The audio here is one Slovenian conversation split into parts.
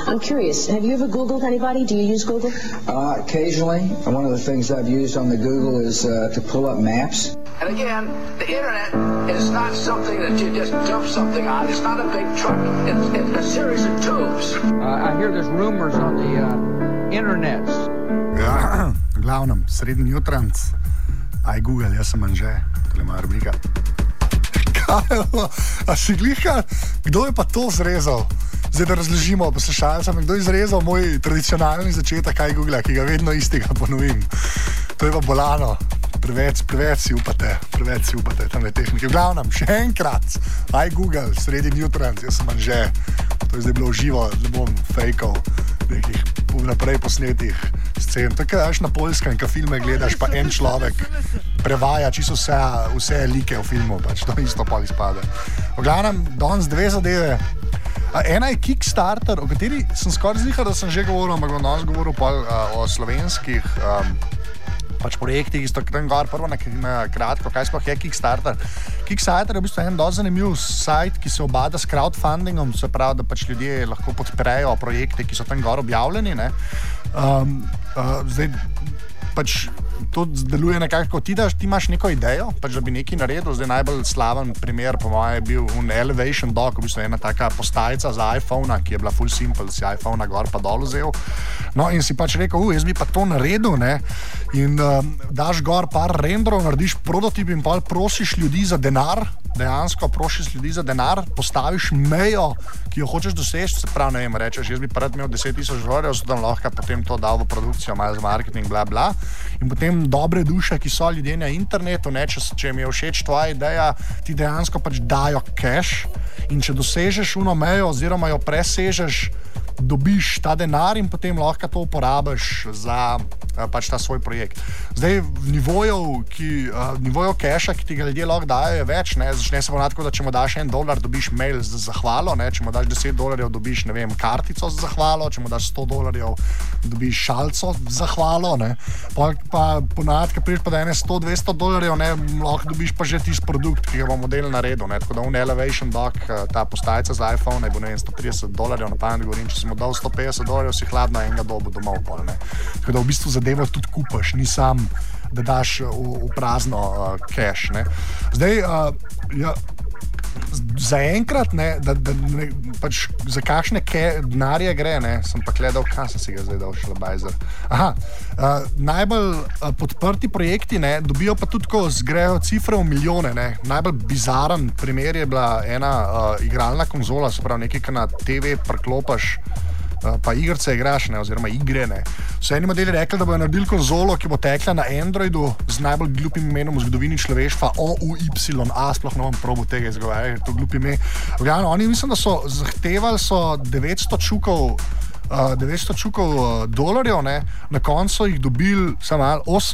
I'm curious, have you ever Googled anybody? Do you use Google? Occasionally. One of the things I've used on the Google is to pull up maps. And again, the internet is not something that you just dump something on. It's not a big truck. It's a series of tubes. I hear there's rumors on the internets. Ja, glavnem, srednji jutranc. Aj Google, jaz sem Anže. Tole moja rubrika. A si glika, kdo je pa to zrezal? Zdaj da razložimo poslušalcem, kdo je zrezal moj tradicionalni začetek aj Google, ki ga vedno istega ponovim. To je pa bolano. Preveč si upate tam je tehnike. V glavnem, še enkrat, aj Google, srednji jutranc, jaz sem Anže. To je zdaj bilo živo, ne bom fejkal nekih naprej posnetih scen. To je kaj daš na Poljskem, ko filme gledaš, pa en človek prevaja čisto vse like v filmu, pač to isto pol izpade. V glavnem, danes dve zadeve. Ena je Kickstarter, o kateri sem skoraj zihal, da sem že govoril, ampak bom danes govoril o slovenskih pač projektih, ki so tam gor, prvo na kratko, kaj sploh je Kickstarter. Kickstarter je v bistvu en dosti zanimiv sajt, ki se obada s crowdfundingom, se pravi, da pač ljudje lahko podprejo projekte, ki so tam gor objavljeni, ne. Zdaj, pač to deluje nekako, ti imaš neko idejo, pač da bi nekaj naredil. Zdaj najbolj slaven primer po moje je bil Elevation Dock, v bistvu ena taka postajica za iPhone-a, ki je bila full simple, si iPhone-a gor pa dol vzel. No in si pač rekel, jaz bi pa to naredil, ne, in daš gor par renderov, narediš prototip in pol prosiš ljudi za denar, dejansko prosiš ljudi za denar, postaviš mejo, ki jo hočeš doseči, se pravi, ne vem, rečeš, jaz bi pa rad imel $10,000, so tam lahko potem to dal v produkcijo, malo za marketing, bla bla, in potem dobre duše, ki so ljudje na internetu, ne, če mi je všeč tvoja ideja, ti dejansko pač dajo cash, in če dosežeš uno mejo oziroma jo presežeš, dobiš ta denar in potem lahko to uporabiš za pač ta svoj projekt. Zdaj, nivojev keša, ki ti ga ljudje lahko dajo, je več, ne, začne se ponavljati, da če mu daš $1, dobiš mail za zahvalo, ne, če mu daš $10, dobiš, ne vem, kartico za zahvalo, če mu daš $100, dobiš šalco za zahvalo, ne, pa ponavljati, ko priješ pa da $100-200, ne, lahko dobiš pa že tisti produkt, ki ga bo model naredil, ne, tako da Elevation Dock, ta postajica za iPhone, ne bo, ne vem, $130 na pamet govorim, če si mu dal $150, si hladno enega dobu domov pol, ne. Tako da v bistvu zadevo tudi kupaš, ni sam, da daš v prazno cash, ne. Zdaj, zaenkrat, ne, pač za kakšne denarje gre, ne, sem pa gledal, kaj sem si ga zdaj dal šalabajzer. Najbolj podprti projekti, ne, dobijo pa tudi tako, zgrejo cifre v milijone, ne. Najbolj bizaren primer je bila ena igralna konzola, se pravi nekaj, kar na TV priklopaš, pa igrce igraš, ne, oziroma igre, ne. So eni modeli rekli, da bojo naredili konzolo, ki bo tekla na Androidu z najbolj glupim imenom v zgodovini človeštva, OUYA, sploh ne bom probal tega izgovarjati, je to glup ime. Oni mislim, da so zahtevali 900 čukov dolarjev, ne, na koncu jih dobili samo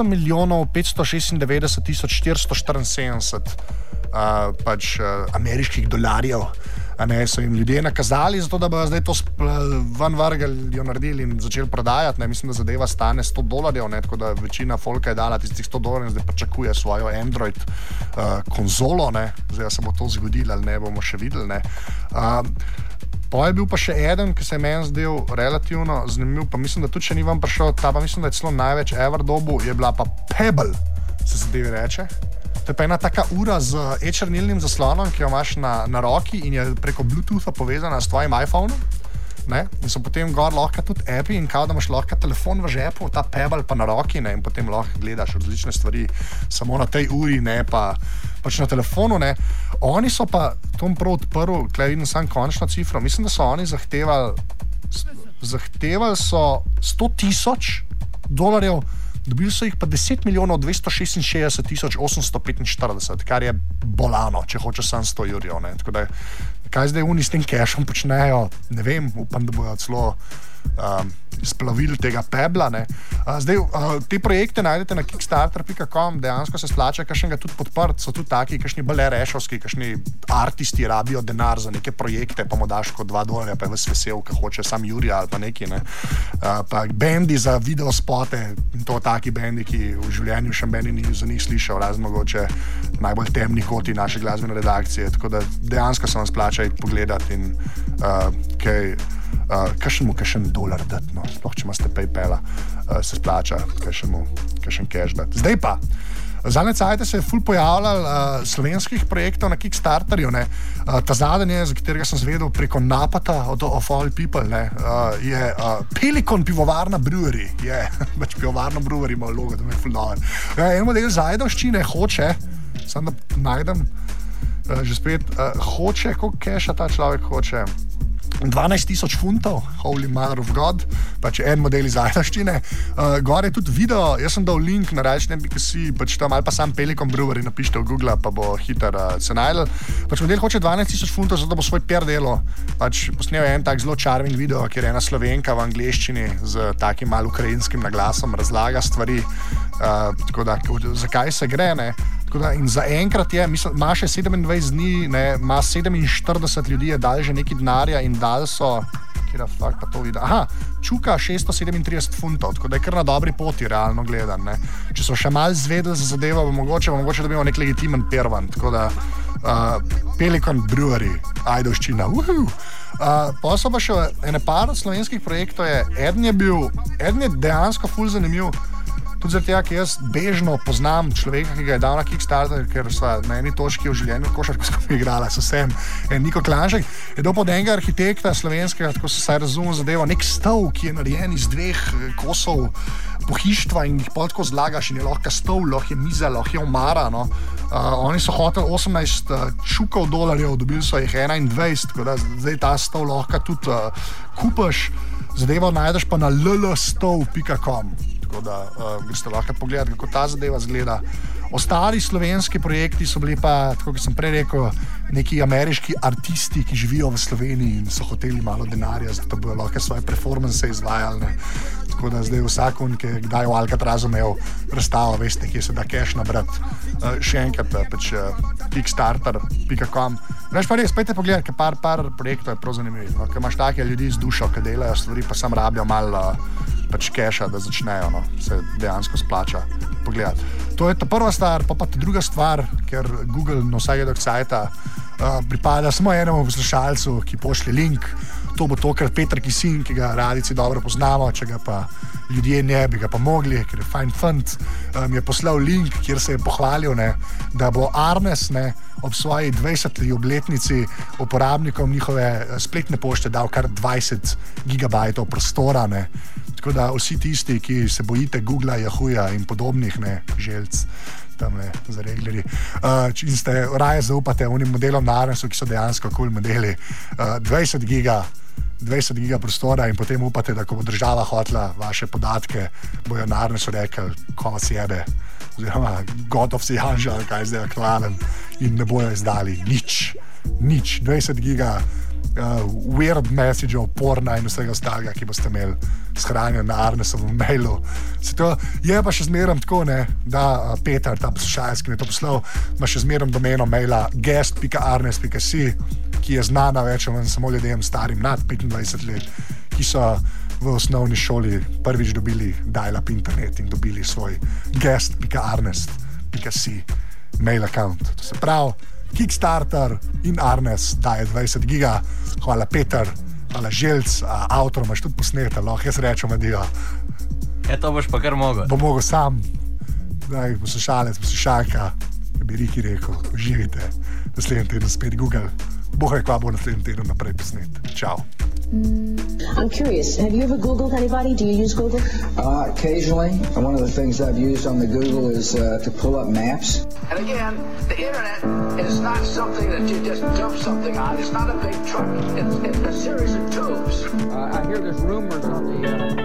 8.596.474 pač ameriških dolarjev. Ne, so jim ljudje nakazali, zato da bojo zdaj to ven vrgli, jo naredili in začeli prodajati. Ne. Mislim, da zadeva stane $100, ne, tako da večina folka je dala tistih $100 in zdaj pričakuje svojo Android konzolo. Ne. Zdaj se bo to zgodilo ali ne, bomo še videli. Ne. Pa je bil pa še eden, ki se je meni zdel relativno zanimiv, pa mislim, da tudi še ni vam prišel, ta pa mislim, da je celo največ ever dobu, je bila pa Pebble, se zadevi reče. To je pa ena taka ura z e-črnilnim zaslonom, ki jo imaš na roki in je preko Bluetootha povezana s tvojim iPhoneom. Ne? In so potem gor lahko tudi appi in kao, da imaš lahko telefon v žepu, ta Pebble pa na roki, ne? In potem lahko gledaš različne stvari samo na tej uri, ne pa pač na telefonu. Ne? Oni so pa to prav odprl, tukaj vidim sam končno cifro, mislim, da so oni zahtevali so $100,000, dobili so jih pa 10.266.845, kar je bolano, če hočeš sam €100, ne. Tako da, kaj zdaj oni s tem cashom počnejo, ne vem, upam, da bojo celo splavili tega Pebbla, ne. Zdaj, te projekte najdete na kickstarter.com, dejansko se splača kakšnega tudi podprt, so tudi taki, kakšni bolj rešovski, kakšni artisti rabijo denar za neke projekte, pa mu daš kot $2, pa je ves vesel, ko hoče sam Jurija ali pa neki, ne. Pa bendi za videospote, in to taki bendi, ki v življenju še meni ni za njih slišal, razen mogoče najbolj temni koti naše glasbene redakcije, tako da dejansko se vam splača splača iti pogledati in kakšen dolar dati, no, sploh če imate PayPala, se splača kakšen cash dati. Zdaj pa, zadnje cajte se je ful pojavljal slovenskih projektov na Kickstarterju, ne. Ta zadnje, za katerega sem zvedel preko Napata of all people, ne, je Pelikan pivovarna brewery, pač pivovarna brewery ima logo, da me je ful dober. En model zajdovščine hoče, samo da najdem, že spet, hoče, koliko keša ta človek hoče? 12,000 funtov, holy mother of God, pač en model iz Ajdaščine. Gor je tudi video, jaz sem dal link na rajčnem.si, pač tam ali pa sam Pelikan Brewery napište v Google, pa bo hiter se najdel. Pač model hoče 12,000 funtov, zato bo svoj per delo. Pač posnel je en tak zelo charming video, kjer je ena Slovenka v angleščini z takim malo ukrajinskim naglasom razlaga stvari, tako da, zakaj se gre, ne. In zaenkrat je, mislim, ima še 27 dni, ne, ima 47 ljudi, je dal že nekaj denarja in dal so, kjera fakt pa to vidi, čuka 637 funtov, tako da je kar na dobri poti, realno gledan, ne. Če so še malo zvedeli za zadevo, bo mogoče dobimo nek legitimen pervan, tako da Pelikan Brewery, Ajdovščina, pa so pa še ene par slovenskih projektov, eden je dejansko ful zanimiv, tudi zaradi tega, ker jaz bežno poznam človeka, ki ga je dal na Kickstarter, ker sva na eni točki v življenju košarko skupaj igrala, sem Niko Klanžek, je dal pod enega arhitekta slovenskega, tako se saj razumem zadevo, nek stol, ki je narejen iz 2 kosov pohištva in jih pol tako zlagaš in je lahko stol, lahko je miza, lahko je omara, no. Oni so hoteli 18 čukov dolarjev, dobili so jih 21, tako da zdaj ta stol lahko tudi kupaš, zadevo najdeš pa na llstol.com. Tako da greste lahko pogledati, kako ta zadeva zgleda. Ostali slovenski projekti so bili pa, tako kot sem prej rekel, neki ameriški artisti, ki živijo v Sloveniji in so hoteli malo denarja, zato bojo lahko svoje performance izvajali, ne. Tako da zdaj vsakon, ki je kdaj v Alcatrazu imel razstavo, veste, kje se da cash nabrati. Še enkrat, pač kickstarter.com. Veš pa res, pojďte pogledati, ker par projektov je prav zanimivih, no, ker imaš take ljudi z dušo, ki delajo stvari, pa sam rabijo malo pač casha, da začnejo, no, se dejansko splača pogledati. To je ta prva stvar, pa ta druga stvar, ker Google na vsakega cajta pripada samo enemu poslušalcu, ki pošlje link. To bo tokrat Peter Kisin, ki ga radici dobro poznamo, če ga pa ljudje ne bi ga pa mogli, ker je fajn fant, mi je poslal link, kjer se je pohvalil, ne, da bo Arnes, ne, ob svoji 20. obletnici uporabnikom njihove spletne pošte dal kar 20 gigabajtov prostora, ne. Tako da vsi tisti, ki se bojite Googla, Yahooja in podobnih, ne, želc, tamle za reglerji, in ste raje zaupate unim modelom na Arnesu, ki so dejansko cool modeli, 20 giga prostora in potem upate, da ko bo država hotla vaše podatke, bojo na Arnesu rekli, ko vas jebe, oziroma gotov si Janža, ali kaj zdaj aktualen, in ne bojo izdali nič, 20 giga weird messageov, porna in vsega ostalega, ki boste imeli shranjen na Arnesovem mailu. Je pa še zmerom tako, ne, da Peter, ta poslušalec, ki mi je to poslal, ima še zmerom domeno maila guest.arnes.si, ki je znana več o manj samo ljudem starim nad 25 let, ki so v osnovni šoli prvič dobili dial-up internet in dobili svoj guest.arnes.si mail account. To se pravi, Kickstarter in Arnes daje 20 giga. Hvala Peter, hvala Želc, avtor imaš tudi posnete, lahko jaz rečem, adijo. To boš pa kar mogel. Bo mogel sam, daj, poslušalec, poslušalka, bi Riki rekel, uživite, naslednji teden spet Google. Boh rekla, bo naslednji teden naprej posnet. Čau. I'm curious, have you ever Googled anybody? Do you use Google? Occasionally. One of the things I've used on the Google is to pull up maps. And again, the internet is not something that you just dump something on. It's not a big truck. It's a series of tubes. I hear there's rumors on the